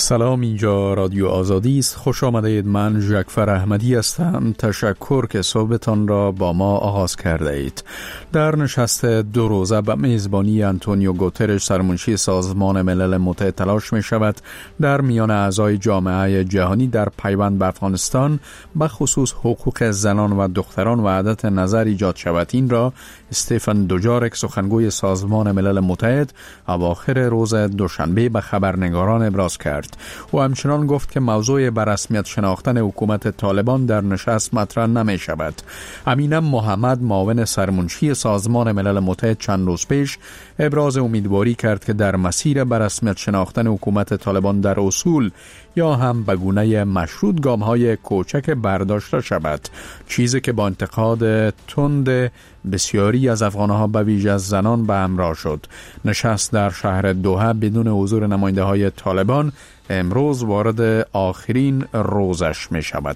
سلام، اینجا رادیو آزادی است. خوش آمدید. من ژکفر احمدی هستم. تشکر که صحبتان را با ما آغاز کرده اید. در نشست 2 روزه به میزبانی آنتونیو گوترش سرمنشی سازمان ملل متحد تلاش می شود در میان اعضای جامعه جهانی در پیوند به افغانستان به خصوص حقوق زنان و دختران وحدت نظر ایجاد شود. این را استیفن دوجارک سخنگوی سازمان ملل متحد اواخر روز دوشنبه به خبرنگاران ابراز کرد. و همچنان گفت که موضوع به رسمیت شناختن حکومت طالبان در نشست مطرح نمی شود. امین محمد، معاون سرمنشی سازمان ملل متحد، چند روز پیش ابراز امیدواری کرد که در مسیر به رسمیت شناختن حکومت طالبان در اصول یا هم به گونه مشروط گام‌های کوچک برداشته شود، چیزی که با انتقاد تند بسیاری از افغان‌ها به ویژه از زنان به همراه شد. نشست در شهر دوحه بدون حضور نماینده‌های طالبان امروز وارد آخرین روزش می شود.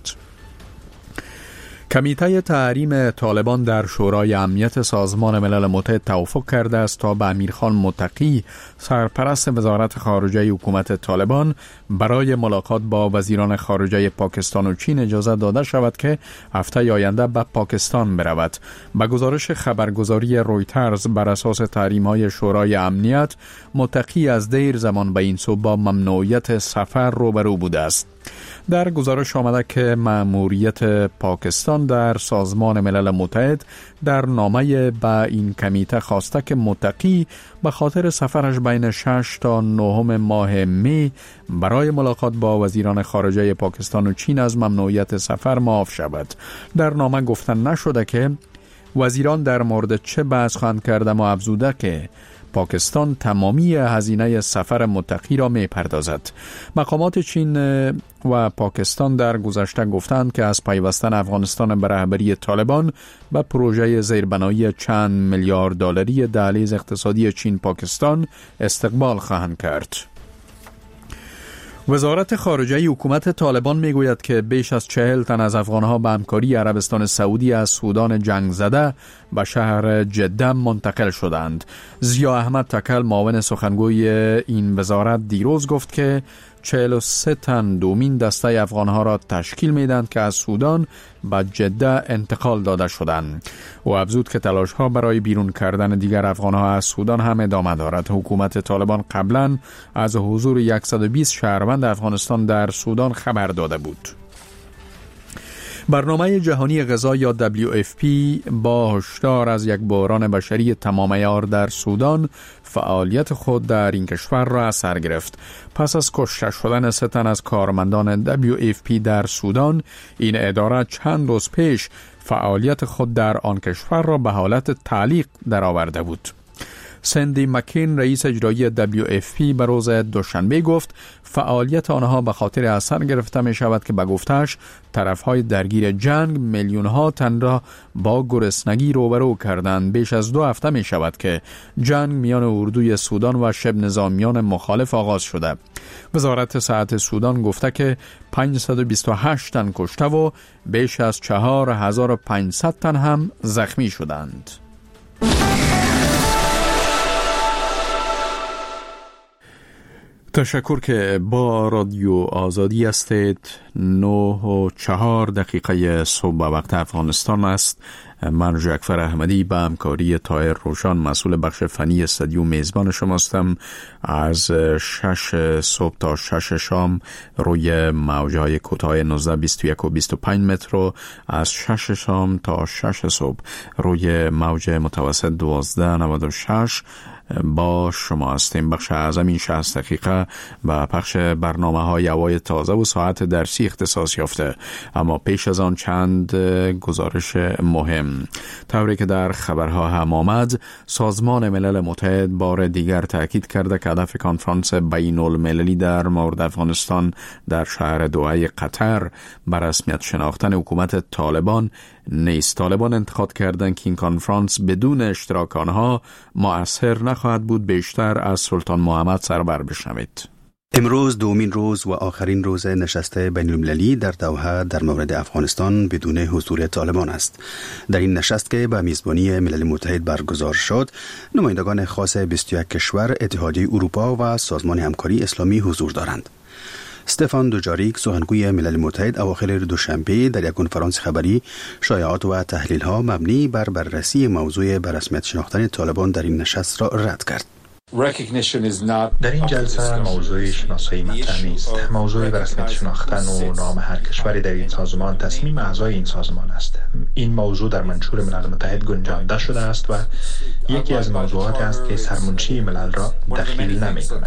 کمیته تحریم طالبان در شورای امنیت سازمان ملل متحد توافق کرده است تا به امیرخان متقی، سرپرست وزارت خارجه حکومت طالبان، برای ملاقات با وزیران خارجه پاکستان و چین اجازه داده شود که هفته آینده به پاکستان برود. به گزارش خبرگزاری رویترز، بر اساس تحریم‌های شورای امنیت، متقی از دیر زمان به این سو با ممنوعیت سفر روبرو بوده است. در گزارش آمده که مأموریت پاکستان در سازمان ملل متحد در نامه به این کمیته خواسته که متقی به خاطر سفرش بین 6 تا 9 ماه می برای ملاقات با وزیران خارجه پاکستان و چین از ممنوعیت سفر معاف شود. در نامه گفته نشده که وزیران در مورد چه بحث خواهند کرده و افزوده که پاکستان تمامی هزینه سفر متقی را می پردازد. مقامات چین و پاکستان در گذشته گفتند که از پیوستن افغانستان به رهبری طالبان به پروژه زیربنایی چند میلیارد دلاری دهلیز اقتصادی چین پاکستان استقبال خواهند کرد. وزارت خارجه حکومت طالبان میگوید که بیش از 40 تن از افغانها به همکاری عربستان سعودی از سودان جنگ زده به شهر جده منتقل شدند. ضیا احمد تکل، معاون سخنگوی این وزارت، دیروز گفت که 43 تن دومین دسته افغانها را تشکیل میدند که از سودان به جده انتقال داده شدند. و افزود که تلاش‌ها برای بیرون کردن دیگر افغانها از سودان هم ادامه دارد. حکومت طالبان قبلا از حضور 120 شهروند افغانستان در سودان خبر داده بود. برنامه جهانی غذا یا WFP با هشدار از یک بحران بشری تمام عیار در سودان فعالیت خود در این کشور را از سر گرفت. پس از کشته شدن 3 تن از کارمندان WFP در سودان، این اداره چند روز پیش فعالیت خود در آن کشور را به حالت تعلیق درآورده بود. سندی مکین، رئیس اجرایی WFP، به روز دوشنبه گفت فعالیت آنها به خاطر اثر گرفته می شود که به گفتش طرفهای درگیر جنگ میلیون‌ها تن را با گرسنگی روبرو کردند. بیش از 2 هفته می شود که جنگ میان اردوی سودان و شبه نظامیان مخالف آغاز شده. وزارت صحت سودان گفته که 528 تن کشته و بیش از 4500 تن هم زخمی شدند. تشکر که با رادیو آزادی هستید. 9:04 صبح به وقت افغانستان است. من ژکفر احمدی به همکاری طاهر روشان، مسئول بخش فنی استودیو، میزبان شماستم. از 6 صبح تا 6 شام روی موجهای کوتاه 19، 21 و 25 متر و از 6 شام تا 6 صبح روی موج متوسط 1296 با شما هستیم. بخش اعظم این 60 دقیقه و پخش برنامه های هوای تازه و ساعت درسی اختصاص یافته. اما پیش از آن چند گزارش مهم. طوری که در خبرها هم آمد، سازمان ملل متحد بار دیگر تاکید کرده که هدف کنفرانس بین المللی در مورد افغانستان در شهر دوحه قطر به رسمیت شناختن حکومت طالبان نیست. طالبان انتقاد کردند که این کنفرانس بدون اشتراک آنها مؤثر نخواهد بود. بیشتر از سلطان محمد سرور بشنوید. امروز دومین روز و آخرین روز نشست بین المللی در دوحه در مورد افغانستان بدون حضور طالبان است. در این نشست که به میزبانی ملل متحد برگزار شد، نمایندگان خاص 21 کشور، اتحادیه اروپا و سازمان همکاری اسلامی حضور دارند. استفان دوجاریک سخنگوی ملل متحد اواخر دوشنبه در یک کنفرانس خبری شایعات و تحلیل‌ها مبنی بر بررسی موضوع به رسمیت شناختن طالبان در این نشست را رد کرد. در این جلسه موضوع شناسایی مطرح نیست. موضوع به رسمیت شناختن و نام هر کشوری در این سازمان تصمیم اعضای این سازمان است. این موضوع در منشور ملل متحد گنجانده شده است و یکی از موضوعات است که سرمنشی ملل را دخیل نمی‌کند.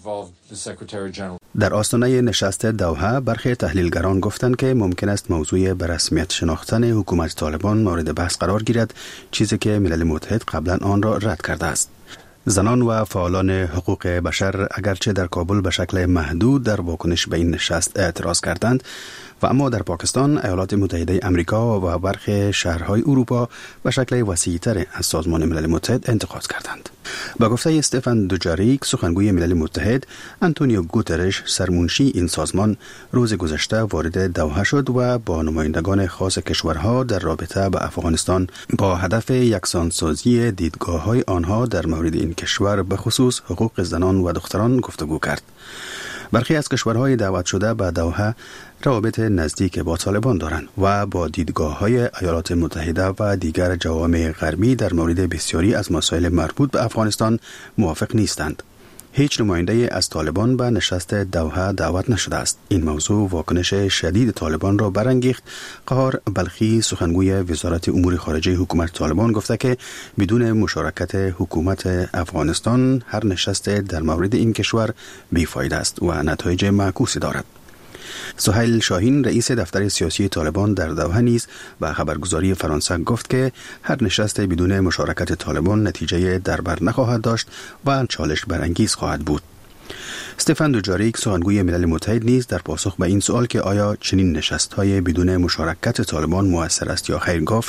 در آستانه نشست دوحه برخی تحلیلگران گفتند که ممکن است موضوع به رسمیت شناختن حکومت طالبان مورد بحث قرار گیرد، چیزی که ملل متحد قبلا آن را رد کرده است. زنان و فعالان حقوق بشر اگرچه در کابل به شکل محدود در واکنش به این نشست اعتراض کردند و اما در پاکستان، ایالات متحده امریکا و برخی شهرهای اروپا به شکل وسیع‌تر از سازمان ملل متحد انتقاد کردند. با گفته استفان دوجاریک سخنگوی ملل متحد، آنتونیو گوترش سرمنشی این سازمان روز گذشته وارد دوحه شد و با نمایندگان خاص کشورها در رابطه با افغانستان با هدف یکسانسازی دیدگاه‌های آنها در مورد این کشور به خصوص حقوق زنان و دختران گفتگو کرد. برخی از کشورهای دعوت شده به دوحه روابط نزدیک با طالبان دارند و با دیدگاه‌های ایالات متحده و دیگر جوامع غربی در مورد بسیاری از مسائل مربوط به افغانستان موافق نیستند. هیچ نماینده از طالبان به نشست دوحه دعوت نشده است. این موضوع واکنش شدید طالبان را برانگیخت. قهار بلخی سخنگوی وزارت امور خارجه حکومت طالبان گفته که بدون مشارکت حکومت افغانستان هر نشست در مورد این کشور بیفایده است و نتایج معکوسی دارد. سهیل شاهین رئیس دفتر سیاسی طالبان در دوحه نیز به خبرگزاری فرانسه گفت که هر نشست بدون مشارکت طالبان نتیجه در بر نخواهد داشت و چالش برانگیز خواهد بود. استفان دوجاریک سخنگوی ملل متحد نیز در پاسخ به این سوال که آیا چنین نشست‌های بدون مشارکت طالبان مؤثر است یا خیر گفت: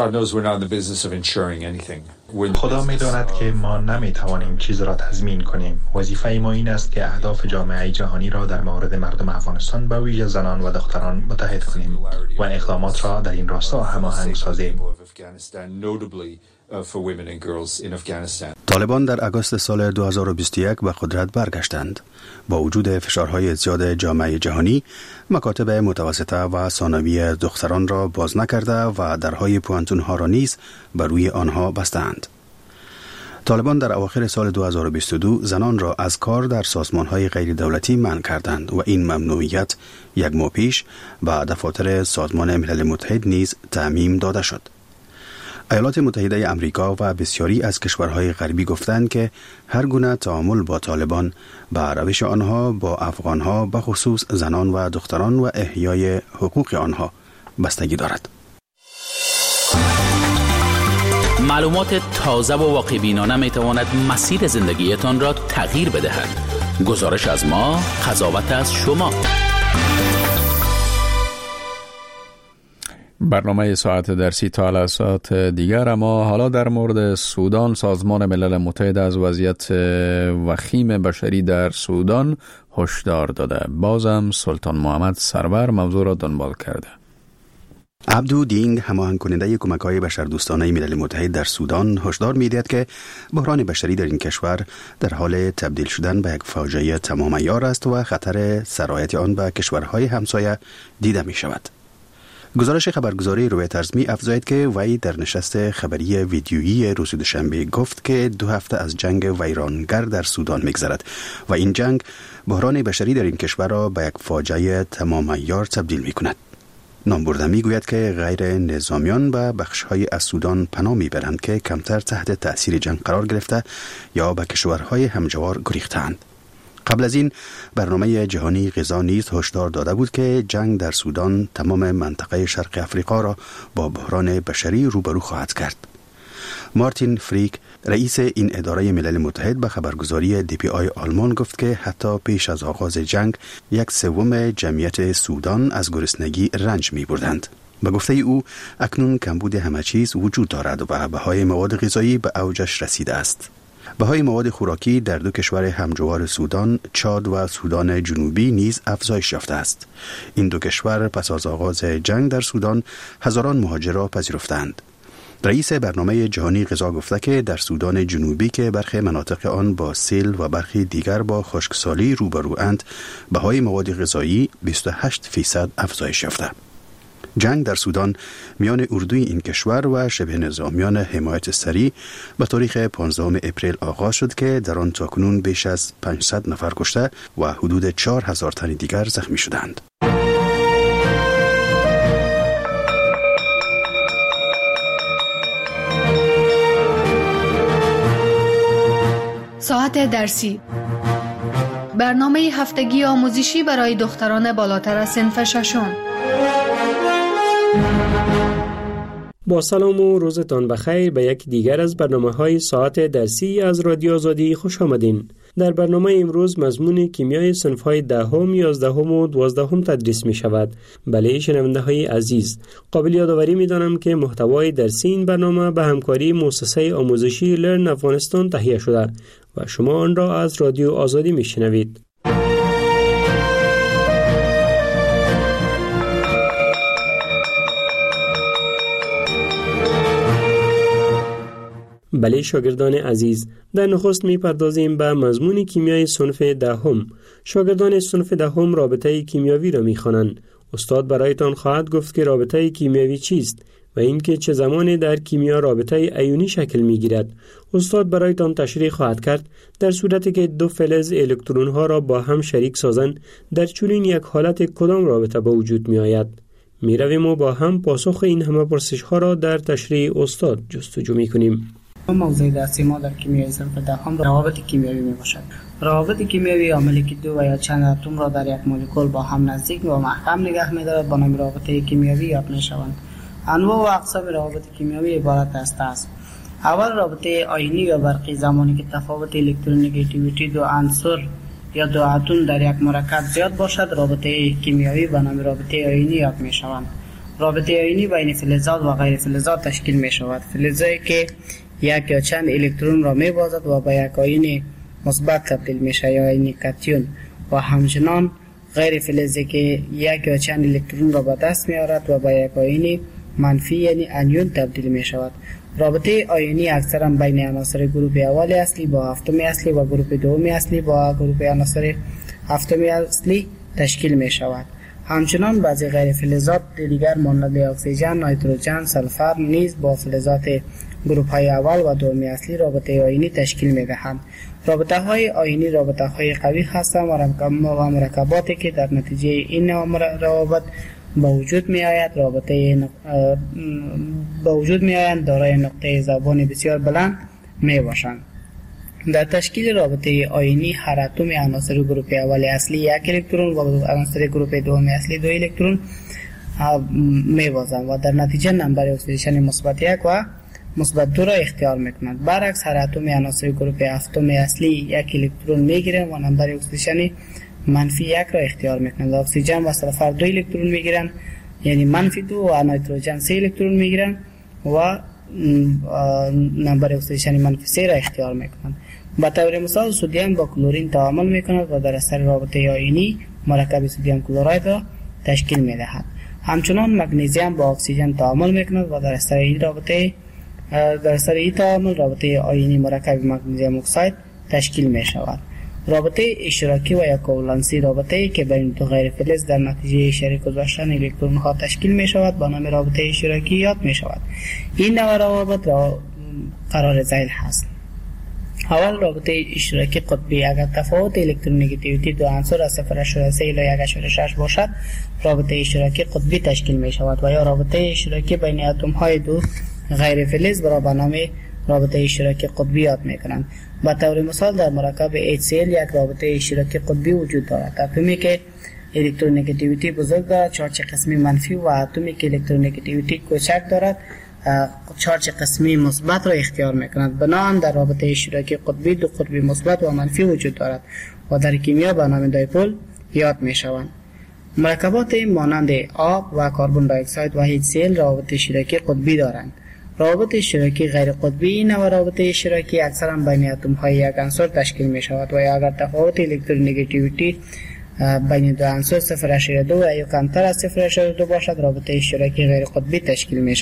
خدا می‌داند که ما نمی‌توانیم چیز را تضمین کنیم. وظیفه ما این است که اهداف جامعه جهانی را در مورد مردم افغانستان به ویژه زنان و دختران متحد کنیم و اقدامات را در این راستا هماهنگ سازیم. طالبان در آگوست سال 2021 به قدرت برگشتند. با وجود فشارهای زیاد جامعه جهانی، مکاتب متوسطه و ثانوی دختران را باز نکرده و درهای پوانتون‌ها را نیز بر روی آنها بستند. طالبان در اواخر سال 2022 زنان را از کار در سازمان‌های غیر دولتی منع کردند و این ممنوعیت یک ماه پیش به دفاتر سازمان ملل متحد نیز تعمیم داده شد. ایالات متحده امریکا و بسیاری از کشورهای غربی گفتند که هر گونه تعامل با طالبان به روش آنها با افغانها به خصوص زنان و دختران و احیای حقوق آنها بستگی دارد. معلومات تازه و واقع بینانه می تواند مسیر زندگیتان را تغییر بدهد. گزارش از ما، قضاوت از شما. برنامه ساعت درسی تا جلسات دیگر. اما حالا در مورد سودان، سازمان ملل متحد از وضعیت وخیم بشری در سودان هشدار داده. بازم سلطان محمد سرور موضوع را دنبال کرده. عبدو دینگ، هماهنگ کننده کمک‌های بشردوستانه ملل متحد در سودان، هشدار می‌دهد که بحران بشری در این کشور در حال تبدیل شدن به یک فاجعه تمام عیار است و خطر سرایت آن به کشورهای همسایه دیده می‌شود. گزارش خبرگزاری رویترز می افزاید که وی در نشست خبری ویدیویی روز دوشنبه گفت که 2 هفته از جنگ ویرانگر در سودان می‌گذرد و این جنگ بحران بشری در این کشور را به یک فاجعه تمام عیار تبدیل می‌کند. نامبرده می‌گوید که غیر نظامیان به بخش‌های از سودان پناه می‌برند که کمتر تحت تأثیر جنگ قرار گرفته یا به کشورهای همجوار گریختند. قبل از این برنامه جهانی غذا نیز هشدار داده بود که جنگ در سودان تمام منطقه شرق افریقا را با بحران بشری روبرو خواهد کرد. مارتین فریک، رئیس این اداره ملل متحد، به خبرگزاری DPI آلمان گفت که حتی پیش از آغاز جنگ 1/3 جمعیت سودان از گرسنگی رنج می بردند. به گفته او اکنون کمبود همه چیز وجود دارد و بهای مواد غذایی به اوجش رسیده است. بهای مواد خوراکی در 2 کشور همجوار سودان، چاد و سودان جنوبی نیز افزایش یافته است. این 2 کشور پس از آغاز جنگ در سودان هزاران مهاجر را پذیرفتند. رئیس برنامه جهانی غذا گفته که در سودان جنوبی که برخی مناطق آن با سیل و برخی دیگر با خشکسالی روبروند، بهای مواد غذایی 28% افزایش یافته. جنگ در سودان میان اردوی این کشور و شبه نظامیان حمایت سریع به تاریخ 15 اپریل آغاز شد که در آن تاکنون بیش از 500 نفر کشته و حدود 4000 تن دیگر زخمی شدند. ساعت درسی، برنامه هفتگی آموزشی برای دختران بالاتر از صنف ششم. با سلام و روزتان بخیر به یک دیگر از برنامه‌های ساعت درسی از رادیو آزادی خوش آمدین. در برنامه امروز مضمون کیمیای صنف‌های 10، 11 و 12 تدریس می شود. بله شنونده‌های عزیز، قابل یادآوری می‌دانم که محتوای درسی این برنامه به همکاری مؤسسه آموزشی لرن افغانستان تهیه شده و شما آن را از رادیو آزادی می‌شنوید. بله شاگردان عزیز، در نخست می‌پردازیم به مضمون کیمیای صنف 10. شاگردان صنف 10 رابطه کیمیاوی را می‌خوانند. استاد برایتان خواهد گفت که رابطه کیمیاوی چیست و اینکه چه زمانی در کیمیا رابطه ایونی شکل می‌گیرد. استاد برایتان تشریح خواهد کرد در صورتی که دو فلز الکترون‌ها را با هم شریک سازند، در چنین یک حالت کدام رابطه به وجود می‌آید. می‌رویم و با هم پاسخ این همه پرسش‌ها را در تشریح استاد جستجو می‌کنیم. موضوع درسی ما در کیمیای صنف 10 روابط کیمیایی می باشد. روابط کیمیایی عاملی که دو و یا چند اتم را در یک مولکول با هم نزدیک و محکم نگه می دارد با نام رابطه کیمیایی یاد می شوند. انواع و اقسام روابط کیمیایی عبارت است. اول رابطه آیونی یا برقی، زمانی که تفاوت الکترونگیتیویتی دو عنصر یا دو اتم در یک مرکب زیاد باشد، رابطه کیمیایی به نام رابطه آیونی یاد می شوند. رابطه آیونی بین فلزات و غیر فلزات تشکیل می شود. فلزی که یک یا چند الکترون را می‌بازد و به یک آیون مثبت تبدیل میشه یا آیون کاتیون، و همچنان غیر فلزی که یک یا چند الکترون را به دست می‌آورد و به یک آیون منفی یعنی انیون تبدیل می‌شود. رابطه آیونی اکثرا بین عناصر گروه اول اصلی با هفتم اصلی و گروه دوم اصلی با گروه عناصر هفتم اصلی تشکیل می‌شود. همچنان بعضی غیر فلزات دیگر مانند اکسیژن، نیتروژن، سلفر نیز با فلزات گروه های اول و دوم اصلی رابطه آیونی تشکیل می دهند. رابطه های آیونی رابطه های قوی هستند و مرکباتی که در نتیجه این روابط به وجود می آیند دارای نقطه ذوبان بسیار بلند می باشند. در تشکیل رابطه آیونی هر اتم عناصر گروه اول اصلی یک الکترون و عناصر گروه دوم اصلی دو الکترون می بازند و در نتیجه نمبر اکسیدیشن مثبت 1 و مثبت 2 را اختیار میکنند. برعکس هر اتم عناصر گروه هفتم اصلی یک الکترون میگیرند و نمبر اکسیدیشن منفی 1 را اختیار میکنند. اکسیژن و سلفر 2 الکترون میگیرند یعنی منفی 2 و نیتروژن 3 الکترون میگیرند و نمبر اکسیدیشن منفی 3 را اختیار میکنند. به طور مثال سدیم با کلورین تعامل میکند و در اثر رابطه آیونی مرکب سدیم کلراید را تشکیل میدهد. همچنان مگنیزیم با اکسیژن تعامل میکند و در اثر این تعامل رابطه آیونی مرکب مگنیزیم اکساید تشکیل می شود. رابطه اشتراکی و یا کوولنسی رابطه‌ای که بین دو غیر فلز در نتیجه شریک گذاشتن الکترون ها تشکیل می شود با نام رابطه اشتراکی یاد می شود. این نوع روابط را قرار ذیل هست. اول رابطه اشتراکی قطبی، اگر تفاوت الکترونگیتیویتی دو عنصر از 0.3 الی 1.6 باشد، رابطه اشتراکی قطبی تشکیل می شود و یا رابطه اشتراکی بین اتم های دو غیر فلز را به نام رابطه اشتراکی قطبی یاد می کنند. به طور مثال در مرکب HCl یک رابطه اشتراکی قطبی وجود دارد. اتمی که الکترونگیتیویتی بزرگ دارد چارج قسمی منفی و اتمی که الکترونگیتیویتی کوچک دارد چارج قسمی مثبت را اختیار می‌کند. بنابراین در رابطه اشتراکی قطبی دو قطبی مثبت و منفی وجود دارد و در کیمیا به نام دایپول یاد می‌شوند. مرکبات مانند آب و کربن دی اکساید و HCl روابط اشتراکی قطبی دارند. روابط اشتراکی غیر قطبی این نوع روابط اشتراکی اکثرا بین اتم‌های یک عنصر تشکیل می‌شود و اگر تفاوت الکترونگیتیویتی بین دو عنصر 0.2 و یا کمتر از 0.2 باشد رابطه اشتراکی غیر قطبی تشکیل می‌شود.